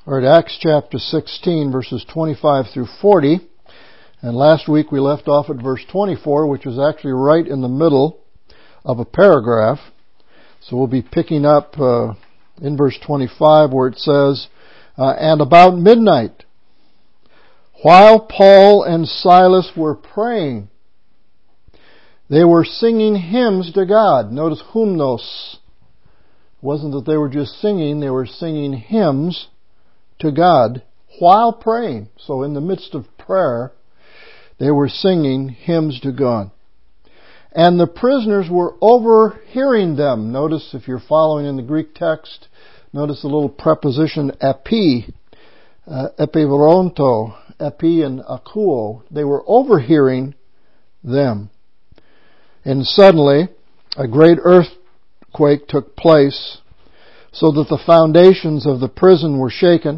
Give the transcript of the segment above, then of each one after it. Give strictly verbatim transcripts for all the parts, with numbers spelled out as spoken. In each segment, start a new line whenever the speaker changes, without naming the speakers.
We're at Acts chapter sixteen, verses twenty-five through forty. And last week we left off at verse twenty-four, which was actually right in the middle of a paragraph. So we'll be picking up uh, in verse twenty-five where it says, uh, And about midnight, while Paul and Silas were praying, they were singing hymns to God. Notice hymnos. It wasn't that they were just singing, they were singing hymns to God while praying. So in the midst of prayer, they were singing hymns to God. And the prisoners were overhearing them. Notice, if you're following in the Greek text, notice the little preposition epi, uh, epiveronto, epi and akuo. They were overhearing them. And suddenly, a great earthquake took place, so that the foundations of the prison were shaken.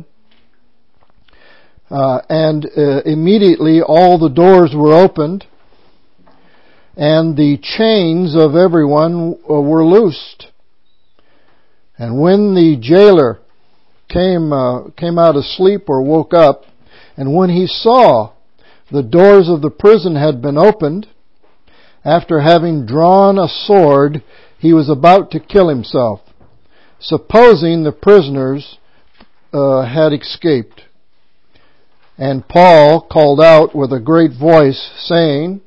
Uh, and uh, immediately all the doors were opened, and the chains of everyone uh, were loosed. And when the jailer came uh, came out of sleep or woke up, and when he saw the doors of the prison had been opened, after having drawn a sword, he was about to kill himself, supposing the prisoners uh, had escaped. And Paul called out with a great voice, saying,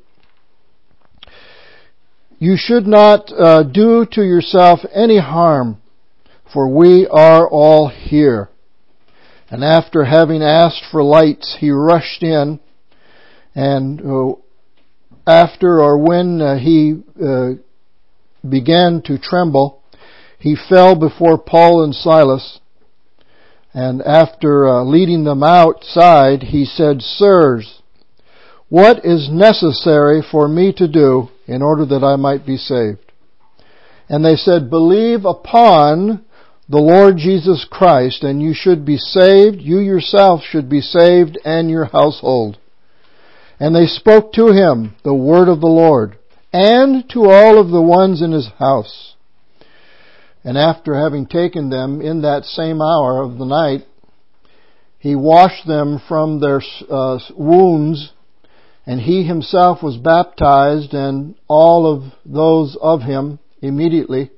You should not uh, do to yourself any harm, for we are all here. And after having asked for lights, he rushed in, and uh, after or when uh, he uh, began to tremble, he fell before Paul and Silas, and after uh, leading them outside, he said, Sirs, what is necessary for me to do in order that I might be saved? And they said, Believe upon the Lord Jesus Christ, and you should be saved. You yourself should be saved, and your household. And they spoke to him the word of the Lord, and to all of the ones in his house. And after having taken them in that same hour of the night, he washed them from their uh, wounds, and he himself was baptized, and all of those of him immediately.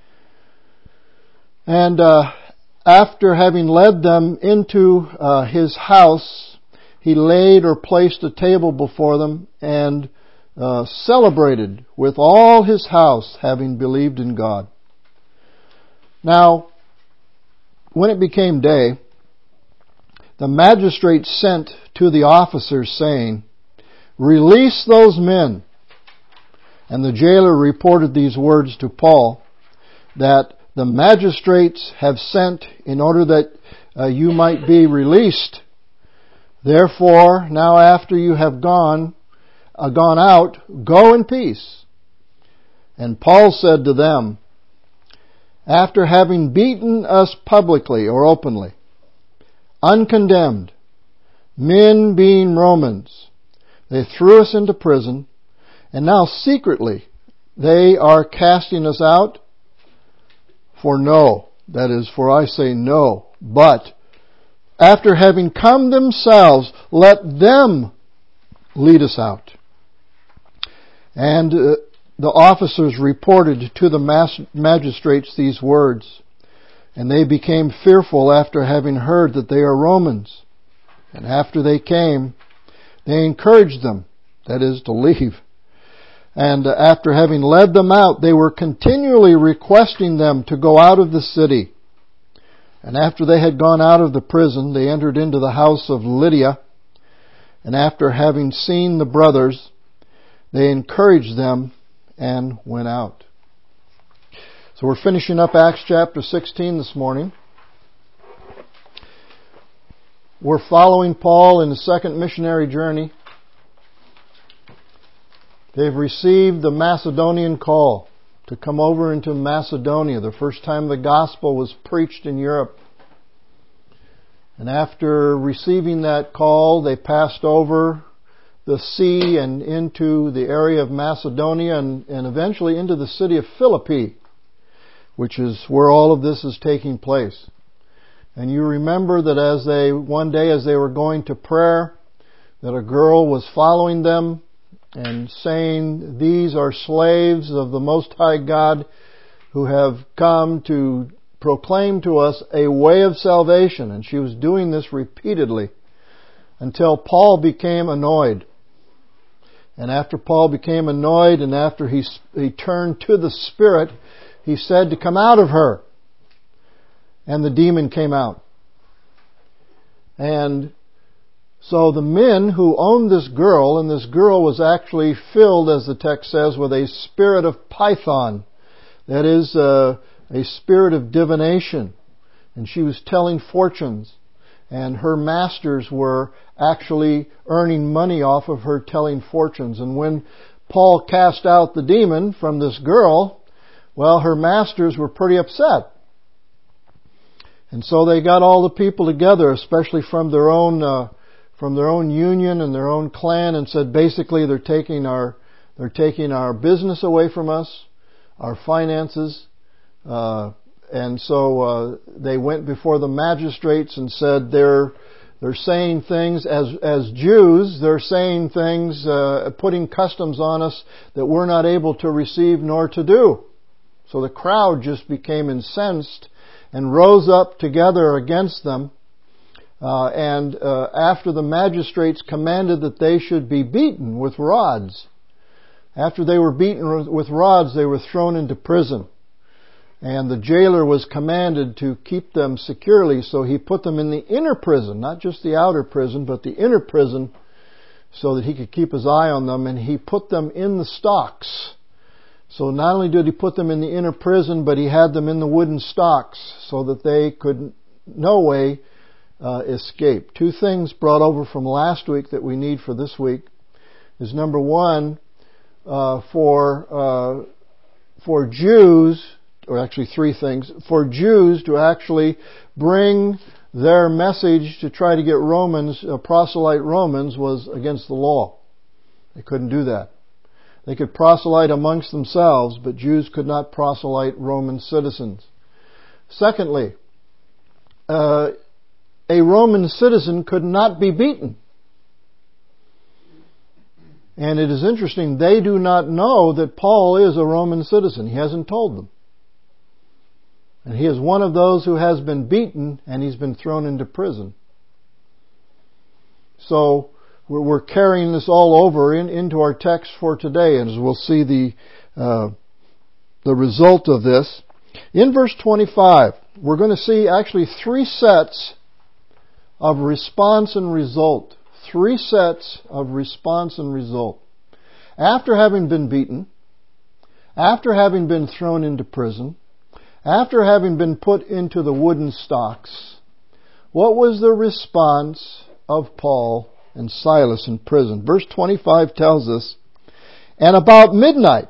And uh, after having led them into uh, his house, he laid or placed a table before them, and uh, celebrated with all his house, having believed in God. Now, when it became day, the magistrate sent to the officers, saying, Release those men. And the jailer reported these words to Paul, that the magistrates have sent in order that uh, you might be released. Therefore, now after you have gone, uh, gone out, go in peace. And Paul said to them, After having beaten us publicly or openly, uncondemned, men being Romans, they threw us into prison, and now secretly they are casting us out for no, that is, for I say no, but after having come themselves, let them lead us out. And uh, the officers reported to the magistrates these words, and they became fearful after having heard that they are Romans. And after they came, they encouraged them, that is, to leave. And after having led them out, they were continually requesting them to go out of the city. And after they had gone out of the prison, they entered into the house of Lydia. And after having seen the brothers, they encouraged them and went out. So we're finishing up Acts chapter sixteen this morning. We're following Paul in the second missionary journey. They've received the Macedonian call to come over into Macedonia, the first time the gospel was preached in Europe. And after receiving that call, they passed over the sea and into the area of Macedonia and, and eventually into the city of Philippi, which is where all of this is taking place. And you remember that as they, one day as they were going to prayer, that a girl was following them and saying, "These are slaves of the Most High God who have come to proclaim to us a way of salvation." And she was doing this repeatedly until Paul became annoyed. And after Paul became annoyed and after he, he turned to the Spirit, he said to come out of her. And the demon came out. And so the men who owned this girl, and this girl was actually filled, as the text says, with a spirit of Python. That is, uh, a spirit of divination. And she was telling fortunes. And her masters were actually earning money off of her telling fortunes. And when Paul cast out the demon from this girl, well, her masters were pretty upset. And so they got all the people together, especially from their own uh, from their own union and their own clan, and said basically they're taking our they're taking our business away from us, our finances. Uh, and so uh, they went before the magistrates and said they're they're saying things as as Jews. They're saying things, uh, putting customs on us that we're not able to receive nor to do. So the crowd just became incensed and rose up together against them. Uh, and uh, after the magistrates commanded that they should be beaten with rods, after they were beaten with rods, they were thrown into prison. And the jailer was commanded to keep them securely, so he put them in the inner prison, not just the outer prison, but the inner prison, so that he could keep his eye on them, and he put them in the stocks. So not only did he put them in the inner prison, but he had them in the wooden stocks so that they could no way uh, escape. Two things brought over from last week that we need for this week is, number one, uh, for uh, for Jews, or actually three things, for Jews to actually bring their message to try to get Romans, uh, proselyte Romans, was against the law. They couldn't do that. They could proselyte amongst themselves, but Jews could not proselyte Roman citizens. Secondly, uh, a Roman citizen could not be beaten. And it is interesting, they do not know that Paul is a Roman citizen. He hasn't told them. And he is one of those who has been beaten, and he's been thrown into prison. So we're carrying this all over in, into our text for today, and as we'll see the uh, the result of this. In verse twenty-five, we're going to see actually three sets of response and result. Three sets of response and result. After having been beaten, after having been thrown into prison, after having been put into the wooden stocks, what was the response of Paul and Silas in prison? Verse twenty-five tells us, "And about midnight,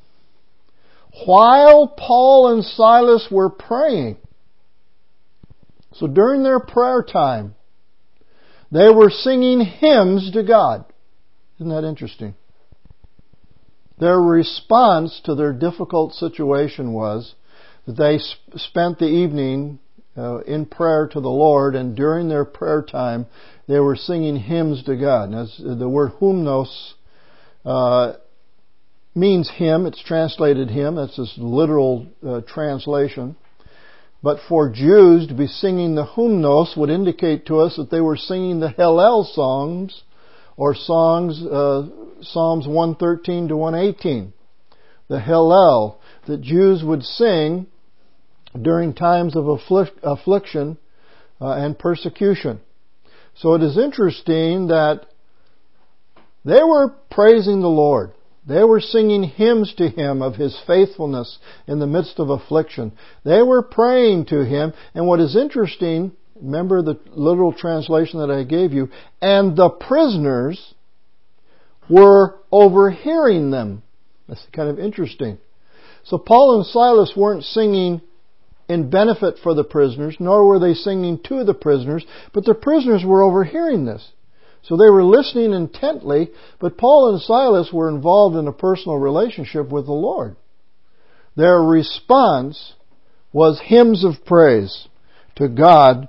while Paul and Silas were praying," so during their prayer time, they were singing hymns to God. Isn't that interesting? Their response to their difficult situation was that they sp- spent the evening uh, in prayer to the Lord, and during their prayer time, they were singing hymns to God. Now, the word hymnos uh, means hymn. It's translated hymn. That's this literal uh, translation. But for Jews to be singing the hymnos would indicate to us that they were singing the Hallel songs, or songs, uh, Psalms one thirteen to one eighteen. The Hallel that Jews would sing during times of afflic- affliction uh, and persecution. So it is interesting that they were praising the Lord. They were singing hymns to Him of His faithfulness in the midst of affliction. They were praying to Him. And what is interesting, remember the literal translation that I gave you, and the prisoners were overhearing them. That's kind of interesting. So Paul and Silas weren't singing in benefit for the prisoners, nor were they singing to the prisoners, but the prisoners were overhearing this. So they were listening intently, but Paul and Silas were involved in a personal relationship with the Lord. Their response was hymns of praise to God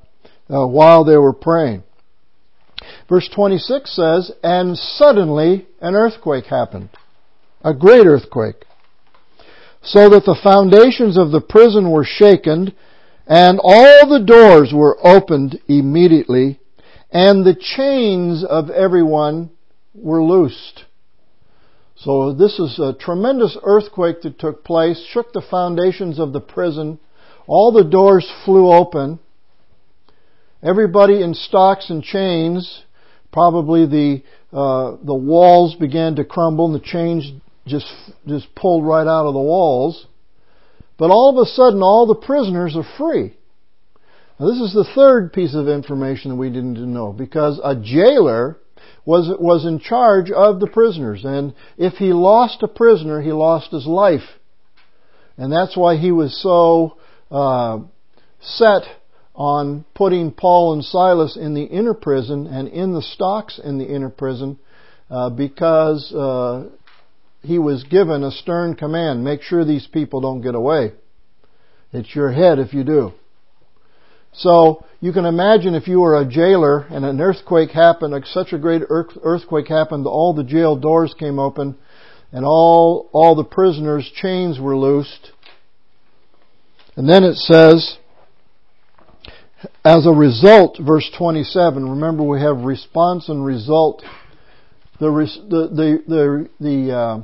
uh, while they were praying. Verse twenty-six says, and suddenly an earthquake happened, a great earthquake, so that the foundations of the prison were shaken, and all the doors were opened immediately, and the chains of everyone were loosed. So this is a tremendous earthquake that took place, shook the foundations of the prison. All the doors flew open. Everybody in stocks and chains, probably the uh, the walls began to crumble and the chains just just pulled right out of the walls. But all of a sudden, all the prisoners are free. Now, this is the third piece of information that we didn't know, because a jailer was was in charge of the prisoners, and if he lost a prisoner, he lost his life, and that's why he was so uh, set on putting Paul and Silas in the inner prison and in the stocks in the inner prison, uh, because uh, he was given a stern command: make sure these people don't get away. It's your head if you do. So you can imagine if you were a jailer and an earthquake happened, like such a great earthquake happened, all the jail doors came open and all, all the prisoners' chains were loosed. And then it says, as a result, verse twenty-seven, remember we have response and result. The, the, the, the, the uh,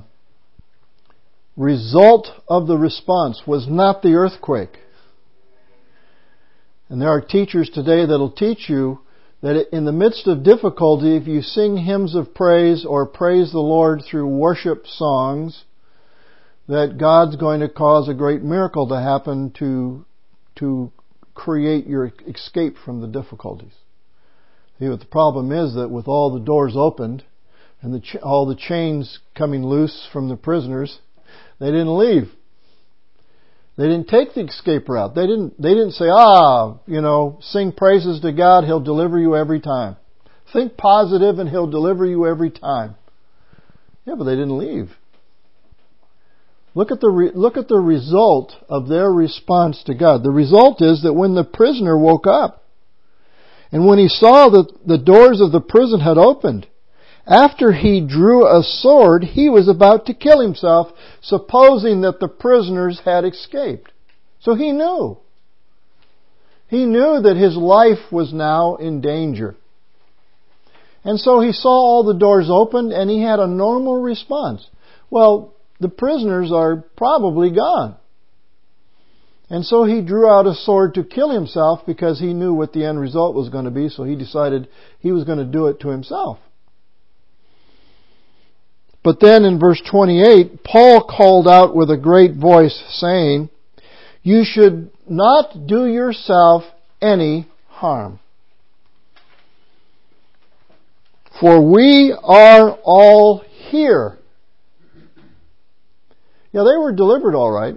result of the response was not the earthquake. And there are teachers today that will teach you that in the midst of difficulty, if you sing hymns of praise or praise the Lord through worship songs, that God's going to cause a great miracle to happen to, to create your escape from the difficulties. See, but the problem is that with all the doors opened and the ch- all the chains coming loose from the prisoners, they didn't leave. They didn't take the escape route. They didn't, they didn't say, ah, you know, sing praises to God, He'll deliver you every time. Think positive and He'll deliver you every time. Yeah, but they didn't leave. Look at the, re- look at the result of their response to God. The result is that when the prisoner woke up, and when he saw that the doors of the prison had opened, after he drew a sword, he was about to kill himself, supposing that the prisoners had escaped. So he knew. He knew that his life was now in danger. And so he saw all the doors opened and he had a normal response. Well, the prisoners are probably gone. And so he drew out a sword to kill himself because he knew what the end result was going to be, so he decided he was going to do it to himself. But then in verse twenty-eight, Paul called out with a great voice, saying, you should not do yourself any harm. For we are all here. Yeah, they were delivered all right.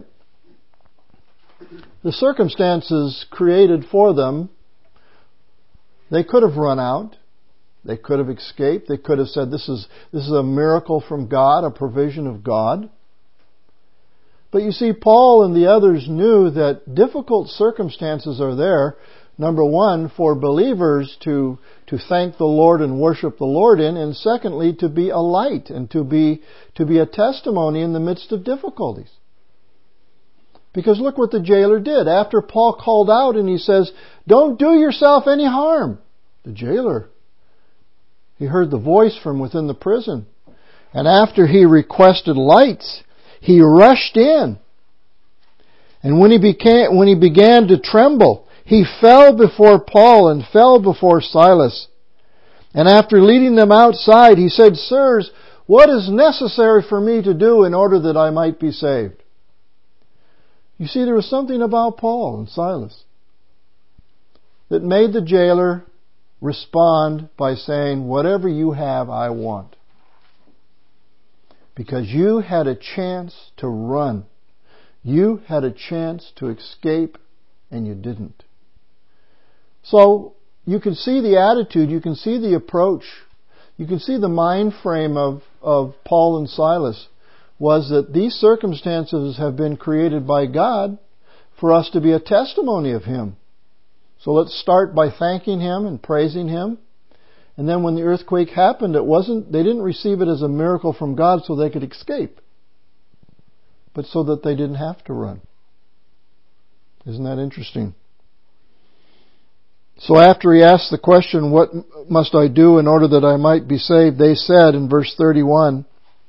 The circumstances created for them, they could have run out. They could have escaped. They could have said, this is, this is a miracle from God, a provision of God. But you see, Paul and the others knew that difficult circumstances are there, number one, for believers to, to thank the Lord and worship the Lord in, and secondly, to be a light and to be, to be a testimony in the midst of difficulties. Because look what the jailer did. After Paul called out and he says, don't do yourself any harm. The jailer, he heard the voice from within the prison. And after he requested lights, he rushed in. And when he began, when he began to tremble, he fell before Paul and fell before Silas. And after leading them outside, he said, sirs, what is necessary for me to do in order that I might be saved? You see, there was something about Paul and Silas that made the jailer respond by saying, whatever you have, I want. Because you had a chance to run. You had a chance to escape, and you didn't. So, you can see the attitude, you can see the approach, you can see the mind frame of, of Paul and Silas was that these circumstances have been created by God for us to be a testimony of Him. So let's start by thanking Him and praising Him. And then when the earthquake happened, it wasn't, they didn't receive it as a miracle from God so they could escape, but so that they didn't have to run. Isn't that interesting? So after he asked the question, what must I do in order that I might be saved? They said in verse thirty-one,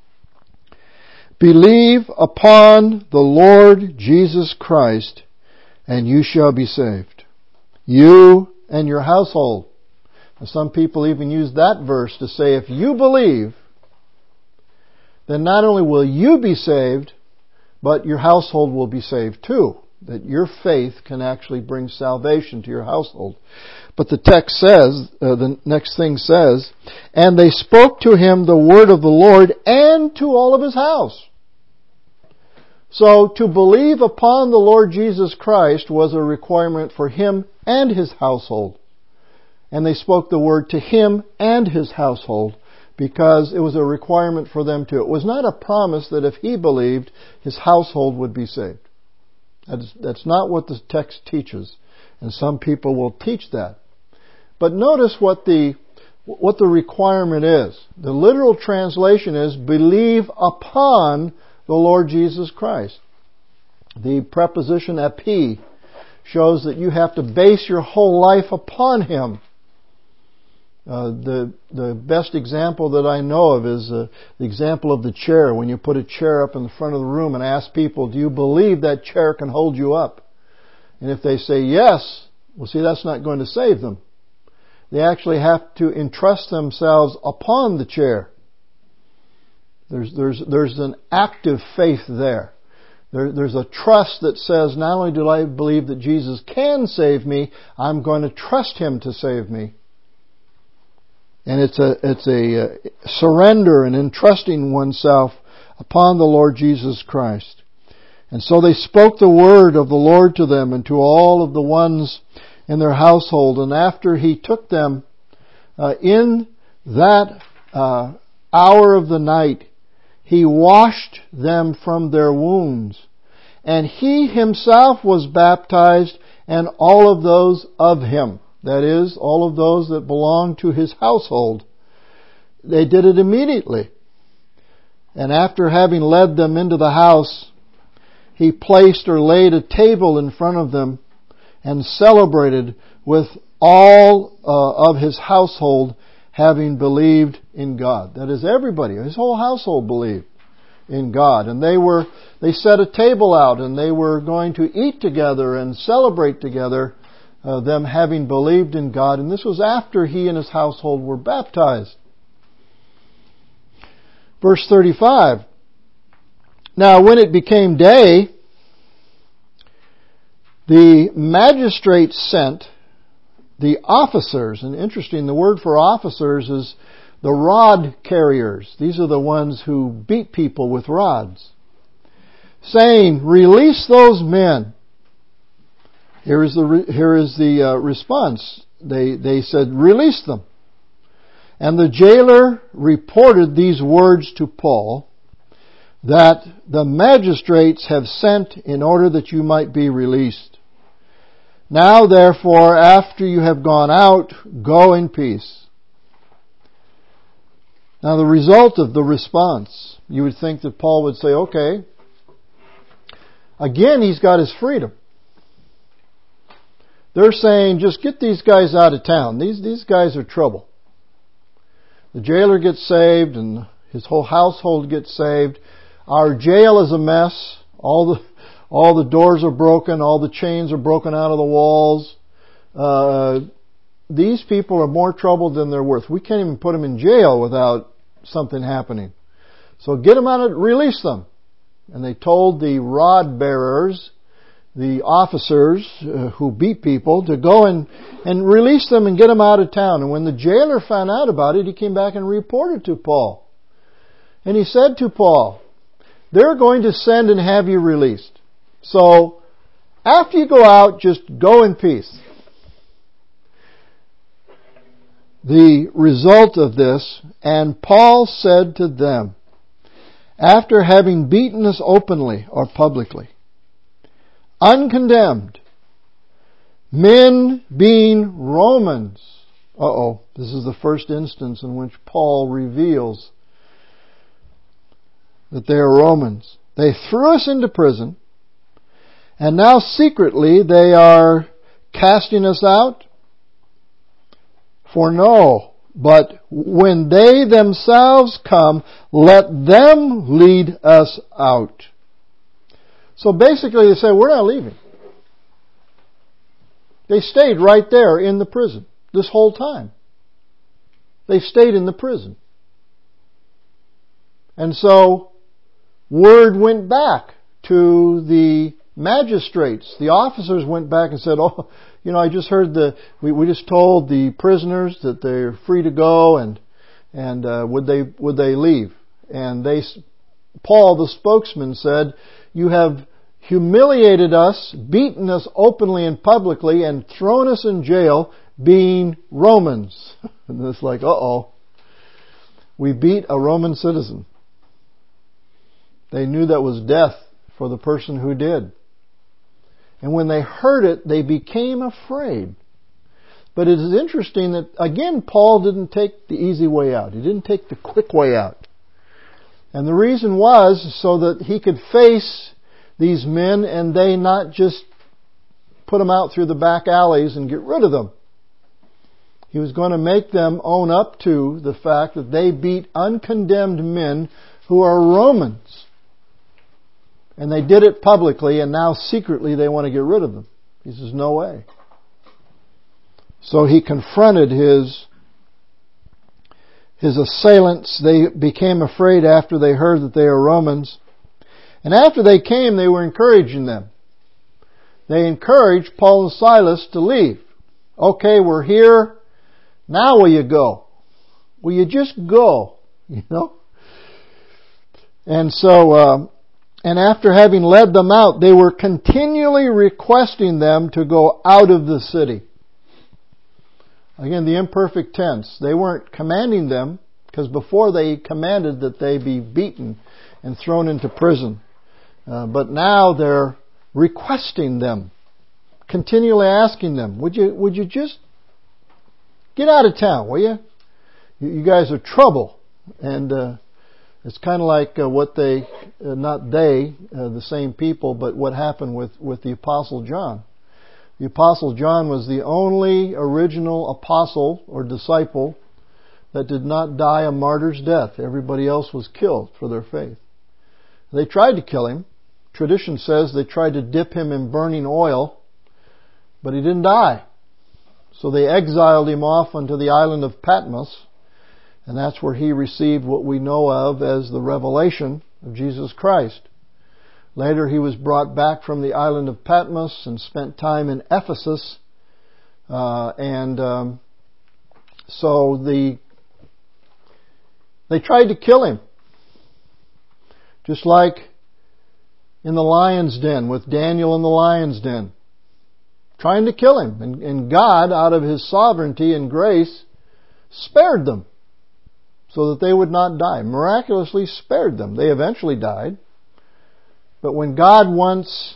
believe upon the Lord Jesus Christ, and you shall be saved, you and your household. And some people even use that verse to say, if you believe, then not only will you be saved, but your household will be saved too. That your faith can actually bring salvation to your household. But the text says, uh, the next thing says, and they spoke to him the word of the Lord and to all of his house. So to believe upon the Lord Jesus Christ was a requirement for him and his household. And they spoke the word to him and his household because it was a requirement for them too. It was not a promise that if he believed, his household would be saved. That's, that's not what the text teaches. And some people will teach that. But notice what the, what the requirement is. The literal translation is, believe upon the Lord Jesus Christ. The preposition epi shows that you have to base your whole life upon Him. Uh, the the best example that I know of is uh, the example of the chair. When you put a chair up in the front of the room and ask people, do you believe that chair can hold you up? And if they say yes, well, see, that's not going to save them. They actually have to entrust themselves upon the chair. There's there's there's an active faith there. There, there's a trust that says, not only do I believe that Jesus can save me, I'm going to trust Him to save me. And it's a it's a uh, surrender and entrusting oneself upon the Lord Jesus Christ. And so they spoke the word of the Lord to them and to all of the ones in their household. And after He took them uh, in that uh, hour of the night, He washed them from their wounds. And He Himself was baptized, and all of those of Him. That is, all of those that belonged to His household. They did it immediately. And after having led them into the house, He placed or laid a table in front of them and celebrated with all uh, of His household having believed in God. That is, everybody, His whole household believed in God. And they were, they set a table out and they were going to eat together and celebrate together Uh, them having believed in God. And this was after he and his household were baptized. Verse thirty-five. Now when it became day, the magistrates sent the officers, and interesting, the word for officers is the rod carriers. These are the ones who beat people with rods, saying, release those men. Here is the here is the uh, response. They they said, release them. And the jailer reported these words to Paul, that the magistrates have sent in order that you might be released. Now therefore, after you have gone out, go in peace. Now the result of the response, you would think that Paul would say, okay, again he's got his freedom. They're saying, just get these guys out of town. These these guys are trouble. The jailer gets saved and his whole household gets saved. Our jail is a mess. All the all the doors are broken. All the chains are broken out of the walls. Uh, these people are more trouble than they're worth. We can't even put them in jail without something happening. So get them out of, release them. And they told the rod bearers, the officers uh, who beat people, to go and, and release them and get them out of town. And when the jailer found out about it, he came back and reported to Paul. And he said to Paul, they're going to send and have you released. So, after you go out, just go in peace. The result of this, and Paul said to them, after having beaten us openly or publicly, uncondemned, Men being Romans. Uh-oh, this is the first instance in which Paul reveals that they are Romans. They threw us into prison, and now secretly they are casting us out? For no, but when they themselves come, let them lead us out. So basically they say, we're not leaving. They stayed right there in the prison this whole time. They stayed in the prison. And so word went back to the magistrates. The officers went back and said, oh, you know, I just heard the, we, we just told the prisoners that they're free to go, and, and, uh, would they, would they leave? And they, Paul, the spokesman, said, you have humiliated us, beaten us openly and publicly, and thrown us in jail, being Romans. And it's like, uh-oh. We beat a Roman citizen. They knew that was death for the person who did. And when they heard it, they became afraid. But it is interesting that, again, Paul didn't take the easy way out. He didn't take the quick way out. And the reason was so that he could face these men and they not just put them out through the back alleys and get rid of them. He was going to make them own up to the fact that they beat uncondemned men who are Romans. And they did it publicly, and now secretly they want to get rid of them. He says, no way. So he confronted his, his assailants. They became afraid after they heard that they are Romans. And after they came, they were encouraging them. They encouraged Paul and Silas to leave. Okay, we're here. Now will you go? Will you just go? You know? And so, um, and after having led them out, they were continually requesting them to go out of the city. Again, the imperfect tense. They weren't commanding them, because before they commanded that they be beaten and thrown into prison. Uh, but now they're requesting them, continually asking them, would you, would you just get out of town, will you? You, you guys are trouble. And, uh, it's kind of like uh, what they, uh, not they, uh, the same people, but what happened with, with the Apostle John. The Apostle John was the only original apostle or disciple that did not die a martyr's death. Everybody else was killed for their faith. They tried to kill him. Tradition says they tried to dip him in burning oil, but he didn't die. So they exiled him off onto the island of Patmos. And that's where he received what we know of as the revelation of Jesus Christ. Later he was brought back from the island of Patmos and spent time in Ephesus. Uh, and um, so the they tried to kill him. Just like in the lion's den, with Daniel in the lion's den. Trying to kill him. And, and God, out of His sovereignty and grace, spared them, so that they would not die. Miraculously spared them. They eventually died. But when God wants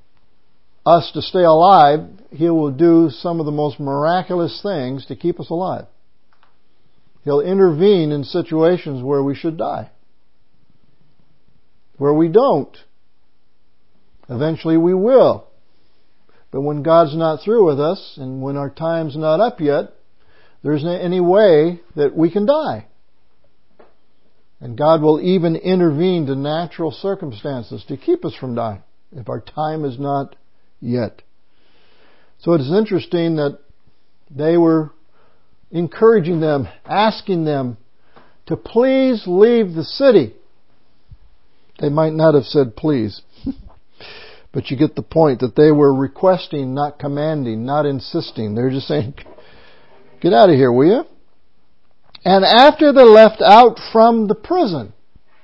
us to stay alive, He will do some of the most miraculous things to keep us alive. He'll intervene in situations where we should die. Where we don't. Eventually we will. But when God's not through with us, and when our time's not up yet, there isn't any way that we can die. And God will even intervene to natural circumstances to keep us from dying if our time is not yet. So it is interesting that they were encouraging them, asking them to please leave the city. They might not have said please. But you get the point that they were requesting, not commanding, not insisting. They're just saying, get out of here, will you? And after they left out from the prison,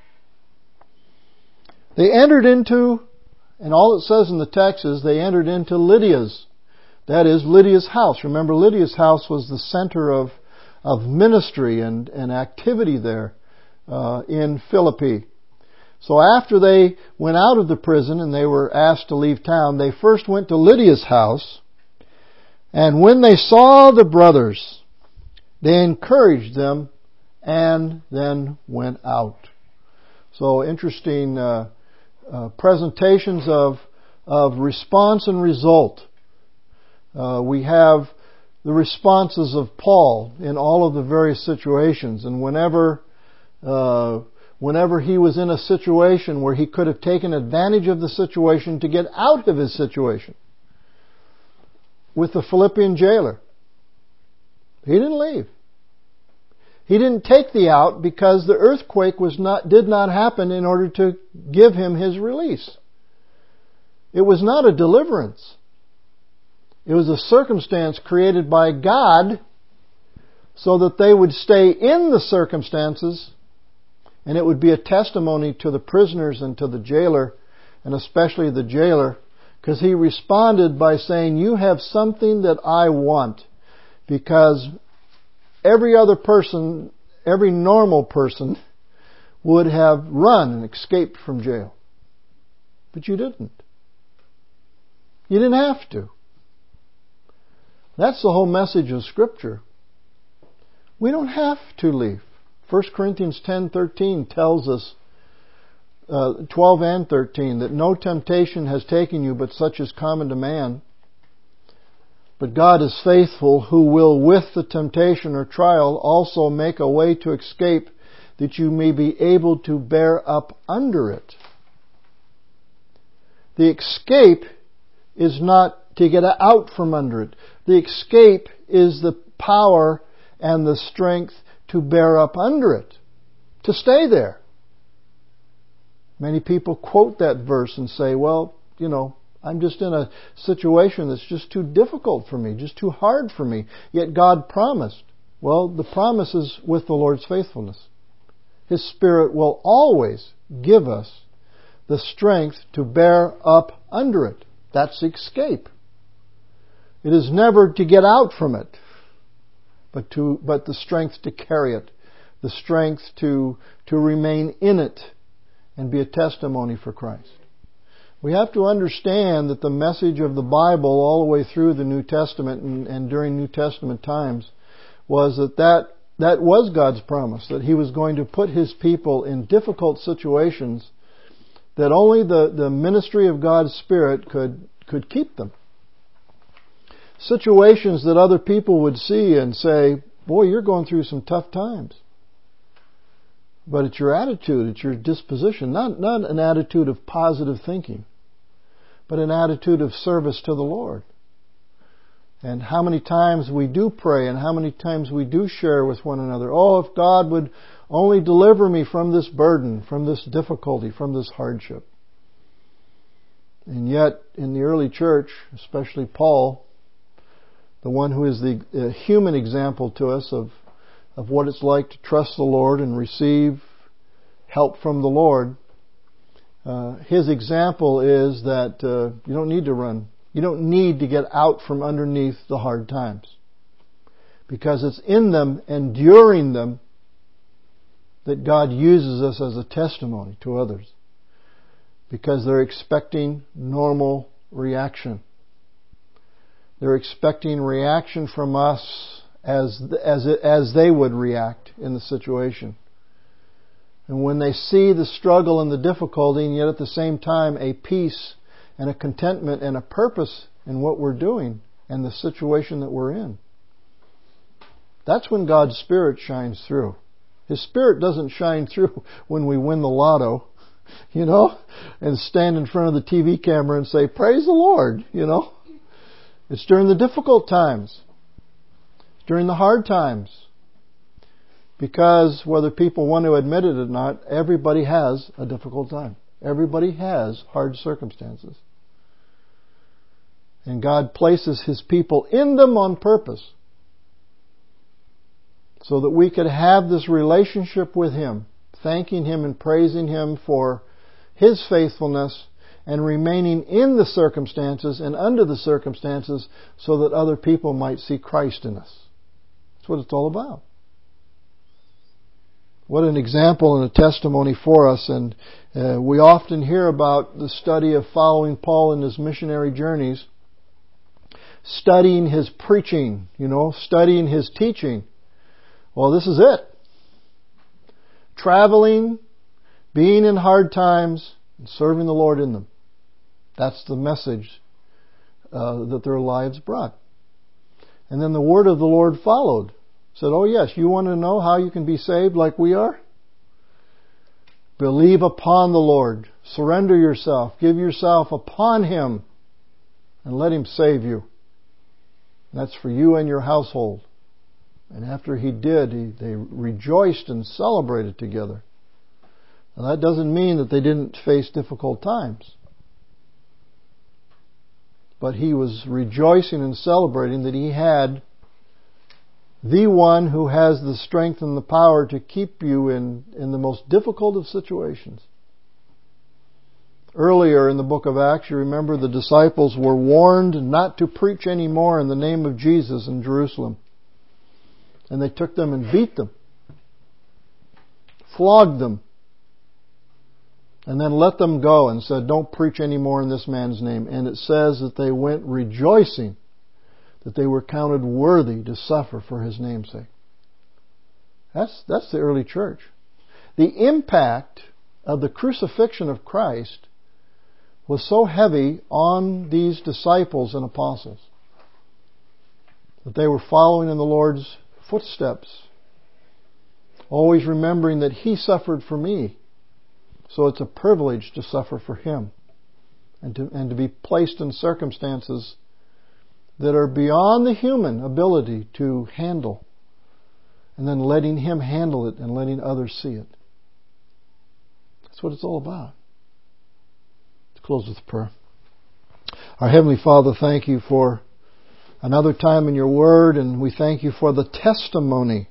they entered into, and all it says in the text is they entered into Lydia's. That is, Lydia's house. Remember, Lydia's house was the center of, of ministry and, and activity there uh, in Philippi. So after they went out of the prison and they were asked to leave town, they first went to Lydia's house. And when they saw the brothers, they encouraged them and then went out. So interesting uh, uh, presentations of of response and result. Uh, we have the responses of Paul in all of the various situations, and whenever uh, whenever he was in a situation where he could have taken advantage of the situation to get out of his situation. With the Philippian jailer, he didn't leave. He didn't take the out because the earthquake was not did not happen in order to give him his release. It was not a deliverance. It was a circumstance created by God so that they would stay in the circumstances, and it would be a testimony to the prisoners and to the jailer, and especially the jailer, because he responded by saying, "You have something that I want," because every other person, every normal person would have run and escaped from jail. But you didn't. You didn't have to. That's the whole message of Scripture. We don't have to leave. First Corinthians ten thirteen tells us, uh, twelve and thirteen, that no temptation has taken you but such as common to man. But God is faithful, who will with the temptation or trial also make a way to escape, that you may be able to bear up under it. The escape is not to get out from under it. The escape is the power and the strength to bear up under it, to stay there. Many people quote that verse and say, well, you know, I'm just in a situation that's just too difficult for me, just too hard for me. Yet God promised. Well, the promise is with the Lord's faithfulness. His Spirit will always give us the strength to bear up under it. That's escape. It is never to get out from it, but to but the strength to carry it, the strength to to remain in it and be a testimony for Christ. We have to understand that the message of the Bible all the way through the New Testament and, and during New Testament times was that, that that was God's promise, that He was going to put His people in difficult situations that only the, the ministry of God's Spirit could, could keep them. Situations that other people would see and say, boy, you're going through some tough times. But it's your attitude, it's your disposition, not, not an attitude of positive thinking, but an attitude of service to the Lord. And how many times we do pray and how many times we do share with one another, oh, if God would only deliver me from this burden, from this difficulty, from this hardship. And yet, in the early church, especially Paul, the one who is the uh, human example to us of, of what it's like to trust the Lord and receive help from the Lord, uh, his example is that uh, you don't need to run. You don't need to get out from underneath the hard times. Because it's in them and during them that God uses us as a testimony to others. Because they're expecting normal reaction. They're expecting reaction from us as as as they would react in the situation. And when they see the struggle and the difficulty, and yet at the same time a peace and a contentment and a purpose in what we're doing and the situation that we're in, that's when God's Spirit shines through. His Spirit doesn't shine through when we win the lotto, you know, and stand in front of the T V camera and say, praise the Lord, you know. It's during the difficult times, during the hard times. Because whether people want to admit it or not, everybody has a difficult time. Everybody has hard circumstances. And God places His people in them on purpose, so that we could have this relationship with Him, thanking Him and praising Him for His faithfulness and remaining in the circumstances and under the circumstances so that other people might see Christ in us. That's what it's all about. What an example and a testimony for us. And uh, we often hear about the study of following Paul in his missionary journeys. studying His preaching, you know, studying His teaching. Well, this is it. Traveling, being in hard times, and serving the Lord in them. That's the message uh, that their lives brought. And then the word of the Lord followed. Said, oh yes, you want to know how you can be saved like we are? Believe upon the Lord. Surrender yourself. Give yourself upon Him. And let Him save you. That's for you and your household. And after He did, he, they rejoiced and celebrated together. Now that doesn't mean that they didn't face difficult times. But he was rejoicing and celebrating that he had the one who has the strength and the power to keep you in, in the most difficult of situations. Earlier in the book of Acts, you remember the disciples were warned not to preach anymore in the name of Jesus in Jerusalem. And they took them and beat them, flogged them, and then let them go and said, don't preach anymore in this man's name. And it says that they went rejoicing that they were counted worthy to suffer for His name's sake. That's, that's the early church. The impact of the crucifixion of Christ was so heavy on these disciples and apostles that they were following in the Lord's footsteps, always remembering that He suffered for me. So it's a privilege to suffer for Him and to, and to be placed in circumstances that are beyond the human ability to handle, and then letting Him handle it and letting others see it. That's what it's all about. Let's close with prayer. Our Heavenly Father, thank You for another time in Your Word, and we thank You for the testimony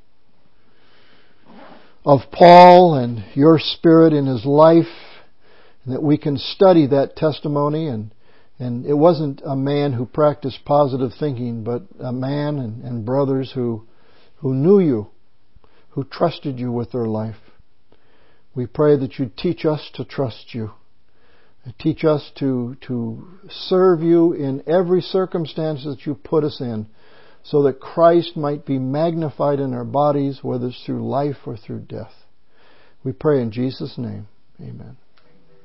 of Paul and Your Spirit in his life, and that we can study that testimony. And, and it wasn't a man who practiced positive thinking, but a man and, and brothers who, who knew You, who trusted You with their life. We pray that You'd teach us to trust You. Teach us to, to serve You in every circumstance that You put us in, so that Christ might be magnified in our bodies, whether it's through life or through death. We pray in Jesus' name. Amen.